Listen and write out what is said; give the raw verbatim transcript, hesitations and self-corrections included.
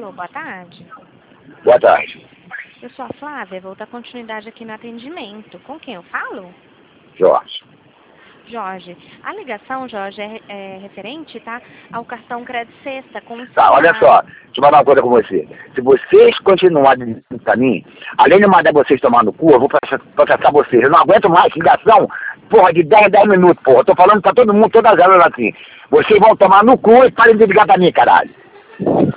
Alô, boa tarde. Boa tarde. Eu sou a Flávia, vou dar continuidade aqui no atendimento. Com quem eu falo? Jorge. Jorge. A ligação, Jorge, é, é referente, tá, ao cartão Crédito Sexta. Com Tá, olha só. Deixa eu falar uma coisa com você. Se vocês continuarem pra mim, além de mandar vocês tomar no cu, eu vou processar vocês. Eu não aguento mais ligação, porra, de dez em dez minutos, porra. Eu tô falando pra todo mundo, todas elas assim. Vocês vão tomar no cu e parem de ligar pra mim, caralho.